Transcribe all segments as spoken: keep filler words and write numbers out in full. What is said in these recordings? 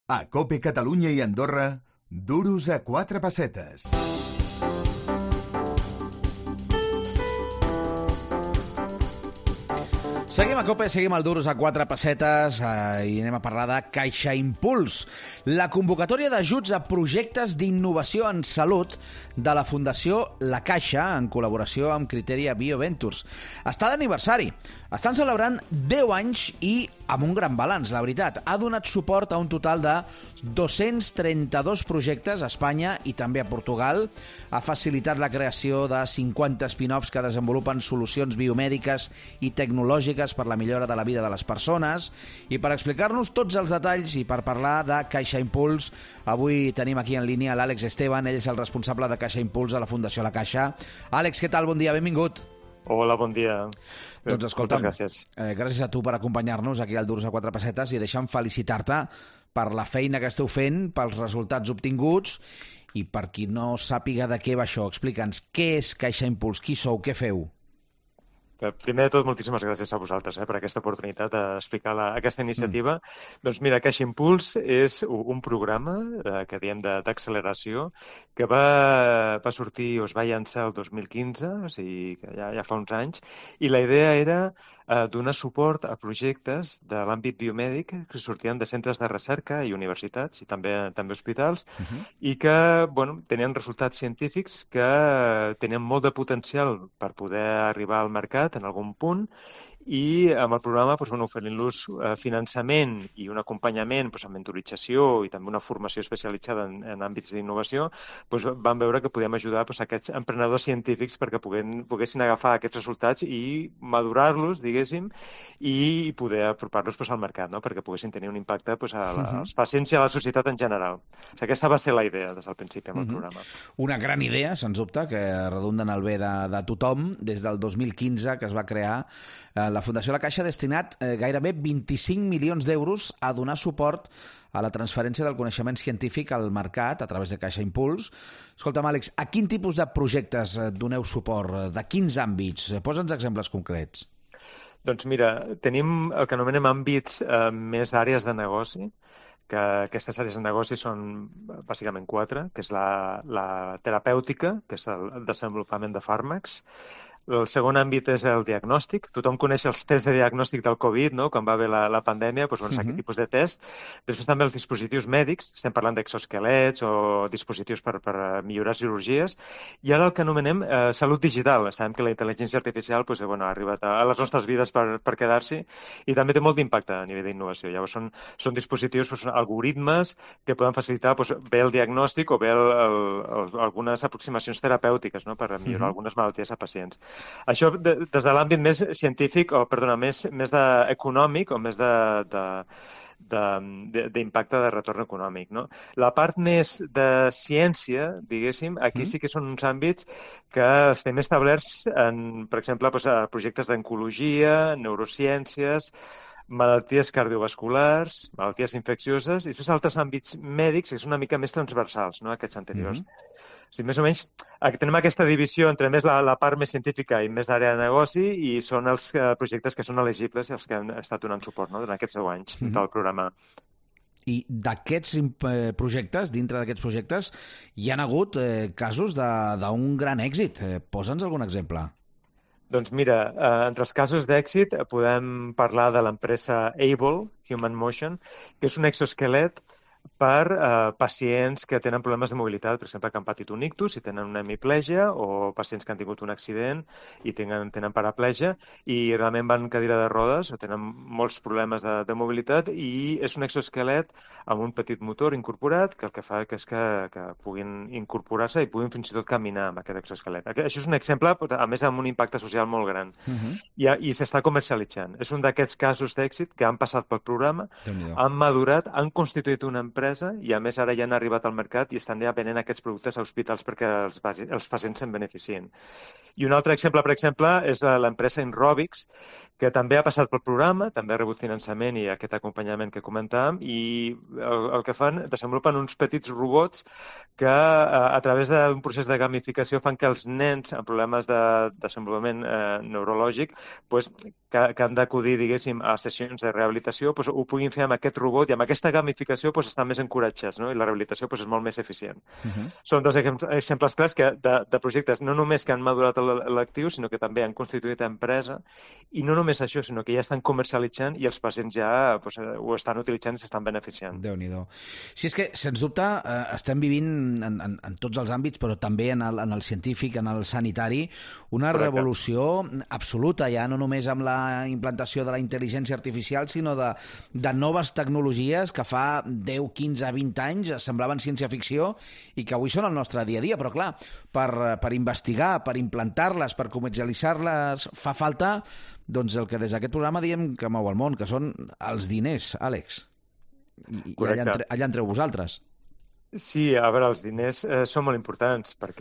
A COPE Catalunya i Andorra, duros a quatre pessetes. Seguim a COPE, seguim al Duros a quatre pessetes eh, i anem a parlar de Caixa Impuls, la convocatòria d'ajuts a projectes d'innovació en salut de la Fundació La Caixa, en col·laboració amb Criteria Bioventures. Està d'aniversari. Estan celebrant deu anys i amb un gran balanç, la veritat. Ha donat suport a un total de dos-cents trenta-dos projectes a Espanya i també a Portugal. Ha facilitat la creació de cinquanta spin-offs que desenvolupen solucions biomèdiques i tecnològiques per la millora de la vida de les persones. I per explicar-nos tots els detalls i per parlar de Caixa Impuls, avui tenim aquí en línia l'Àlex Esteban. Ell és el responsable de Caixa Impuls a la Fundació La Caixa. Àlex, què tal? Bon dia, benvingut. Hola, bon dia. Doncs escolta'm, gràcies. Eh, gràcies a tu per acompanyar-nos aquí al Duros a quatre pessetes i deixa'm felicitar-te per la feina que esteu fent, pels resultats obtinguts i per qui no sàpiga de què va això. Explica'ns, què és Caixa Impuls? Qui sou? Què feu? Primer de tot, moltíssimes gràcies a vosaltres eh, per aquesta oportunitat d'explicar la, aquesta iniciativa. Mm. Doncs mira, Caixa Impuls és un programa eh, que diem d'acceleració que va, va sortir o es va llançar el dos mil quinze, o sigui que ja, ja fa uns anys, i la idea era eh, donar suport a projectes de l'àmbit biomèdic que sortien de centres de recerca i universitats i també, també hospitals uh -huh. i que bueno, tenien resultats científics que tenien molt de potencial per poder arribar al mercat en algun punt i amb el programa doncs, bueno, oferint-los eh, finançament i un acompanyament doncs, amb mentorització i també una formació especialitzada en, en àmbits d'innovació, doncs, vam veure que podíem ajudar doncs, aquests emprenedors científics perquè puguen, poguessin agafar aquests resultats i madurar-los, diguéssim, i poder apropar-los doncs, al mercat, no? Perquè poguessin tenir un impacte doncs, a la, als pacients i a la societat en general. O sigui, aquesta va ser la idea des del principi amb el uh -huh. programa. Una gran idea, sens dubte, que redunda en el bé de, de tothom. Des del dos mil quinze que es va crear eh, la Fundació La Caixa ha destinat eh, gairebé vint-i-cinc milions d'euros a donar suport a la transferència del coneixement científic al mercat a través de Caixa Impuls. Escolta'm, Àlex, a quin tipus de projectes doneu suport? De quins àmbits? Posa'ns exemples concrets. Doncs mira, tenim el que anomenem àmbits eh, més d'àrees de negoci, que aquestes àrees de negoci són bàsicament quatre, que és la, la terapèutica, que és el desenvolupament de fàrmacs. El segon àmbit és el diagnòstic. Tothom coneix els tests de diagnòstic del Covid, no? Quan va haver la, la pandèmia, doncs, bueno, uh -huh. aquest tipus de test. Després també els dispositius mèdics, estem parlant d'exoesquelets o dispositius per, per millorar cirurgies. I ara el que anomenem eh, salut digital. Sabem que la intel·ligència artificial doncs, bueno, ha arribat a, a les nostres vides per, per quedar-s'hi i també té molt d'impacte a nivell d'innovació. Llavors són, són dispositius, doncs, algoritmes que poden facilitar doncs, bé el diagnòstic o bé el, el, el, algunes aproximacions terapèutiques, no? Per millorar uh -huh. algunes malalties a pacients. Això de, des de l'àmbit més científic, o perdona, més, més de, econòmic o més de, de, d'impacte de, de, de retorn econòmic. No? La part més de ciència, diguéssim, aquí sí que són uns àmbits que estem establerts en, per exemple, doncs, projectes d'oncologia, neurociències, malalties cardiovasculars, malalties infeccioses i després altres àmbits mèdics que són una mica més transversals, no?, aquests anteriors. Mm-hmm. O sigui, més o menys tenim aquesta divisió entre més la, la part més científica i més d'àrea de negoci i són els uh, projectes que són elegibles i els que han estat donant suport, no?, durant aquests deu anys mm-hmm. del programa. I d'aquests eh, projectes, dintre d'aquests projectes, hi ha hagut eh, casos d'un gran èxit. Eh, Posa'ns algun exemple. Doncs mira, eh, entre els casos d'èxit podem parlar de l'empresa Able, Human Motion, que és un exoesquelet per eh, pacients que tenen problemes de mobilitat, per exemple, que han patit un ictus i tenen una hemiplegia, o pacients que han tingut un accident i tenen, tenen paraplegia i realment van en cadira de rodes o tenen molts problemes de, de mobilitat, i és un exoesquelet amb un petit motor incorporat que el que fa que és que, que puguin incorporar-se i puguin fins i tot caminar amb aquest exoesquelet. Això és un exemple, a més, amb un impacte social molt gran. Uh-huh. I, i s'està comercialitzant. És un d'aquests casos d'èxit que han passat pel programa, han madurat, han constituït una empresa i, a més, ara ja han arribat al mercat i estan ja venent aquests productes a hospitals perquè els, els pacients se'n beneficien. I un altre exemple, per exemple, és l'empresa Inrobix, que també ha passat pel programa, també ha rebut finançament i aquest acompanyament que comentàvem, i el, el que fan, desenvolupen uns petits robots que a, a través d'un procés de gamificació fan que els nens amb problemes de desenvolupament eh, neurològic pues, que, que han d'acudir, diguéssim, a sessions de rehabilitació, doncs, ho puguin fer amb aquest robot i amb aquesta gamificació doncs, estan més encoratjats, no? I la rehabilitació doncs, és molt més eficient. Uh-huh. Són dos exemples clars que de, de projectes no només que han madurat l'actiu, sinó que també han constituït empresa, i no només això, sinó que ja estan comercialitzant i els pacients ja doncs, ho estan utilitzant i s'estan beneficiant. Déu-n'hi-do. Si és que, sens dubte, eh, estem vivint en, en, en tots els àmbits, però també en el, en el científic, en el sanitari, una Correcte. Revolució absoluta, ja no només amb la implantació de la intel·ligència artificial, sinó de, de noves tecnologies que fa deu, quinze, vint anys semblaven ciència-ficció i que avui són el nostre dia a dia. Però, clar, per, per investigar, per implantar-les, per comercialitzar-les, fa falta doncs, el que des d'aquest programa diem que mou el món, que són els diners, Àlex. I, i allà, entre, allà entreu vosaltres. Sí, a veure, els diners eh, són molt importants perquè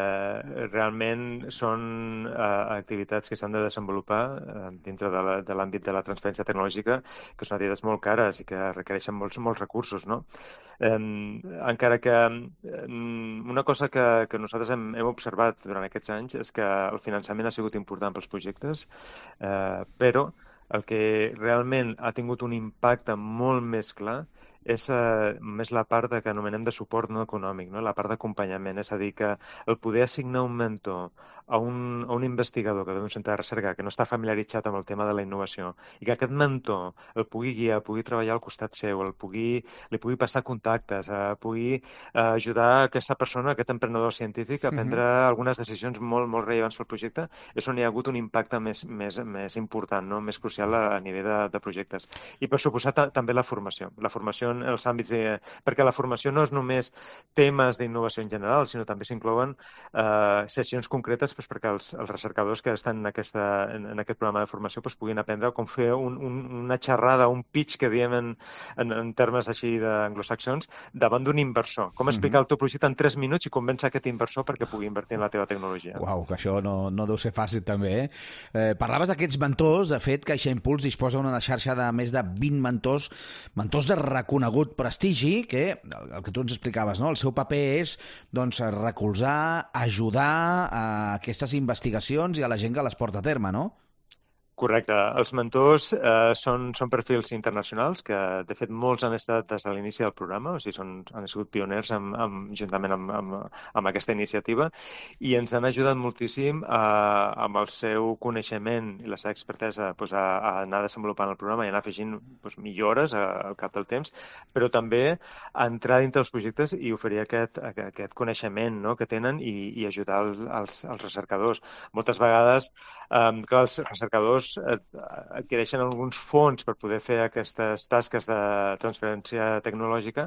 realment són eh, activitats que s'han de desenvolupar eh, dintre de l'àmbit de la transferència tecnològica, que són activitats molt cares i que requereixen molts, molts recursos, no? Eh, encara que eh, una cosa que, que nosaltres hem, hem observat durant aquests anys és que el finançament ha sigut important pels projectes, eh, però el que realment ha tingut un impacte molt més clar és eh, més la part de, que anomenem de suport no econòmic, no? La part d'acompanyament. És a dir, que el poder assignar un mentor a un, a un investigador que ve d'un centre de recerca que no està familiaritzat amb el tema de la innovació i que aquest mentor el pugui guiar, pugui treballar al costat seu, el pugui, li pugui passar contactes, eh, pugui eh, ajudar aquesta persona, aquest emprenedor científic, a prendre uh-huh. algunes decisions molt, molt rellevants pel projecte, és on hi ha hagut un impacte més, més, més important, no? Més crucial a, a nivell de, de projectes. I per suposar també la formació. La formació en els àmbits de... perquè la formació no és només temes d'innovació en general, sinó també s'inclouen eh, sessions concretes pues, perquè els, els recercadors que estan en, aquesta, en, en aquest programa de formació pues, puguin aprendre com fer un, un, una xerrada, un pitch que diem en, en, en termes així d'anglosaxons, davant d'un inversor. Com explicar el teu projecte en tres minuts i convèncer aquest inversor perquè pugui invertir en la teva tecnologia. Uau, que això no, no deu ser fàcil també, eh? eh parlaves d'aquests mentors, de fet, Caixa Impuls disposa d'una xarxa de més de vint mentors, mentors de reconegut prestigi, que, el que tu ens explicaves, no? El seu paper és doncs, recolzar, ajudar a aquestes investigacions i a la gent que les porta a terme, no? Correcte. Els mentors eh, són, són perfils internacionals que, de fet, molts han estat des de l'inici del programa, o sigui, són, han sigut pioners amb, amb, juntament amb, amb, amb aquesta iniciativa i ens han ajudat moltíssim a, amb el seu coneixement i la seva expertesa doncs, a, a anar desenvolupant el programa i anar afegint doncs, millores al cap del temps, però també a entrar dintre dels projectes i oferir aquest, aquest coneixement no, que tenen i, i ajudar els, els, els recercadors. Moltes vegades, eh, que els recercadors adquireixen alguns fons per poder fer aquestes tasques de transferència tecnològica,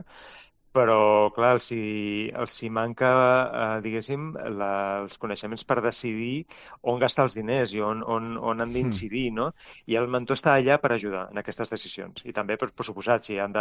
però, clar, els hi, els hi manca, eh, diguéssim, la, els coneixements per decidir on gastar els diners i on, on, on han d'incidir, no? I el mentor està allà per ajudar en aquestes decisions. I també, per, per suposat, si han de,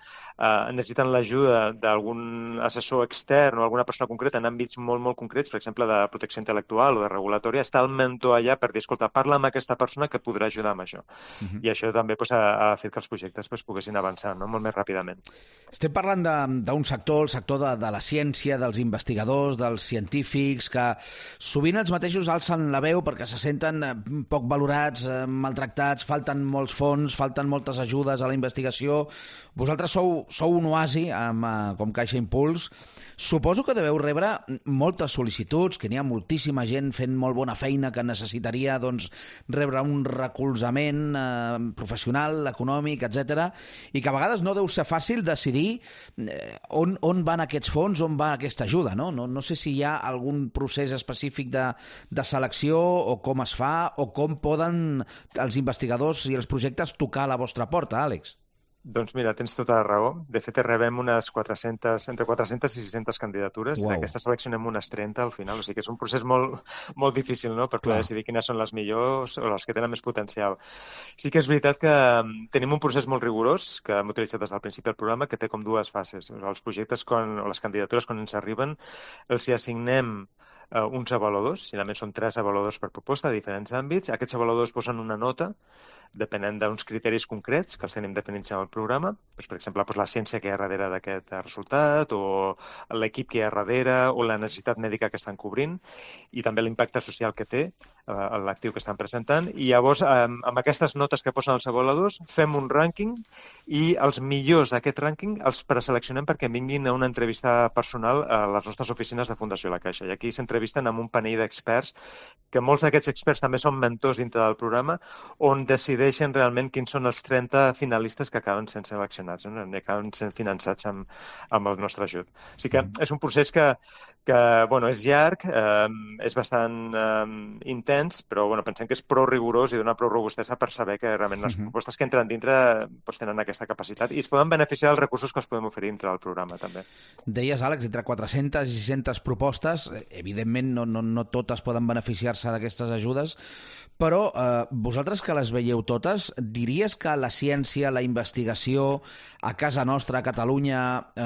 eh, necessiten l'ajuda d'algun assessor extern o alguna persona concreta en àmbits molt, molt concrets, per exemple, de protecció intel·lectual o de regulatòria, està el mentor allà per dir, escolta, parla amb aquesta persona que et podrà ajudar amb això. Uh-huh. I això també pues, ha, ha fet que els projectes pues, poguessin avançar no? molt més ràpidament. Estem parlant de d'un sector, el sector de, de la ciència, dels investigadors, dels científics, que sovint els mateixos alcen la veu perquè se senten poc valorats, maltractats, falten molts fons, falten moltes ajudes a la investigació. Vosaltres sou, sou un oasi amb, com Caixa Impuls. Suposo que deveu rebre moltes sol·licituds, que n'hi ha moltíssima gent fent molt bona feina que necessitaria doncs, rebre un recolzament eh, professional, econòmic, etcètera, i que a vegades no deu ser fàcil decidir eh, on, on van aquests fons, on va aquesta ajuda, no? No, no sé si hi ha algun procés específic de, de selecció o com es fa o com poden els investigadors i els projectes tocar a la vostra porta, Àlex. Doncs mira, tens tota la raó. De fet, rebem unes quatre-centes, entre quatre-centes i sis-centes candidatures. Wow. D'aquestes seleccionem unes trenta al final. O sigui que és un procés molt, molt difícil, no?, per poder Clar. decidir quines són les millors o les que tenen més potencial. Sí que és veritat que tenim un procés molt rigorós que hem utilitzat des del principi del programa que té com dues fases. Els projectes, quan, o les candidatures, quan ens arriben, els hi assignem uh, uns avaluadors, generalment són tres avaluadors per proposta de diferents àmbits. Aquests avaluadors posen una nota depenent d'uns criteris concrets que els tenim definits en el programa, doncs, per exemple, doncs la ciència que hi ha darrere d'aquest resultat, o l'equip que hi ha darrere, o la necessitat mèdica que estan cobrint, i també l'impacte social que té eh, l'actiu que estan presentant. I llavors, eh, amb aquestes notes que posen els avaluadors, fem un rànquing i els millors d'aquest rànquing els preseleccionem perquè vinguin a una entrevista personal a les nostres oficines de Fundació La Caixa. I aquí s'entrevisten amb un panell d'experts, que molts d'aquests experts també són mentors dintre del programa, on decideixen realment quins són els trenta finalistes que acaben sent seleccionats, no? I acaben sent finançats amb, amb el nostre ajut. O sigui que és un procés que, que bueno, és llarg, eh, és bastant eh, intens, però bueno, pensem que és prou rigorós i dona prou robustesa per saber que realment les propostes que entren dintre doncs, tenen aquesta capacitat i es poden beneficiar dels recursos que els podem oferir dintre del programa, també. Deies, Àlex, entre quatre-centes i sis-centes propostes, evidentment no, no, no totes poden beneficiar-se d'aquestes ajudes, però eh, vosaltres que les veieu totes, diries que la ciència, la investigació a casa nostra, a Catalunya,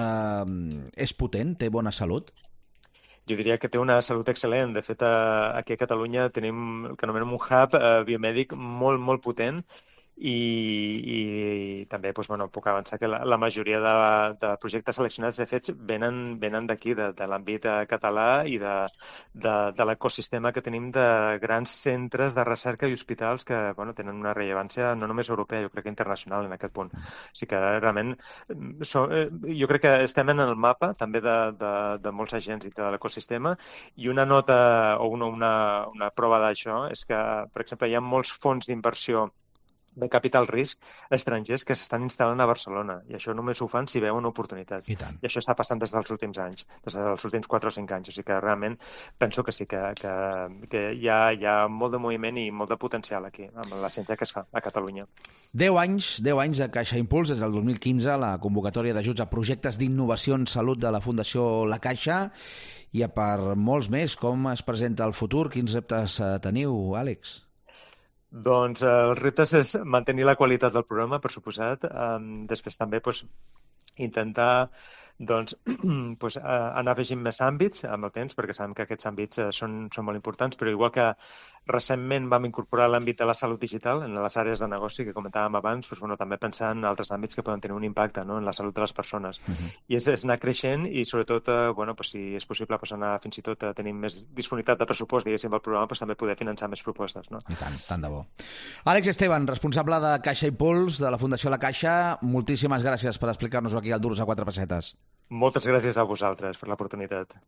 eh, és potent, té bona salut? Jo diria que té una salut excel·lent. De fet, aquí a Catalunya tenim el que anomenem un hub eh, biomèdic molt, molt potent i, i també doncs, bueno, puc avançar que la, la majoria de, de projectes seleccionats, de fet, venen, venen d'aquí, de, de l'àmbit català i de, de, de l'ecosistema que tenim de grans centres de recerca i hospitals que bueno, tenen una rellevància no només europea, jo crec que internacional en aquest punt. O sigui que realment so, jo crec que estem en el mapa també de, de, de molts agents i de l'ecosistema, i una nota o una, una, una prova d'això és que, per exemple, hi ha molts fons d'inversió de capital risc estrangers que s'estan instal·lant a Barcelona, i això només ho fan si veuen oportunitats. I tant. I això està passant des dels últims anys, des dels últims quatre o cinc anys. O sigui que realment penso que sí, que, que, que hi, ha, hi ha molt de moviment i molt de potencial aquí, amb la ciència que es fa a Catalunya. Deu anys, deu anys de Caixa Impuls, des del dos mil quinze, la convocatòria d'ajuts a projectes d'innovació en salut de la Fundació La Caixa, i a per molts més. Com es presenta el futur? Quins reptes teniu, Àlex? Doncs eh, els reptes és mantenir la qualitat del programa, per suposat. Um, després també doncs, intentar doncs, doncs, uh, anar afegint més àmbits amb el temps, perquè sabem que aquests àmbits uh, són, són molt importants, però igual que recentment vam incorporar l'àmbit de la salut digital en les àrees de negoci que comentàvem abans, doncs, bueno, també pensar en altres àmbits que poden tenir un impacte, no?, en la salut de les persones. Uh-huh. I és, és anar creixent i sobretot, uh, bueno, doncs, si és possible, doncs, anar fins i tot a tenir més disponibilitat de pressupost, diguéssim, pel programa, doncs, també poder finançar més propostes. No? I tant, tant de bo. Àlex Esteban, responsable de Caixa Impuls, de la Fundació La Caixa, moltíssimes gràcies per explicar-nos-ho aquí al Duros a quatre pessetes. Moltes gràcies a vosaltres per l'oportunitat.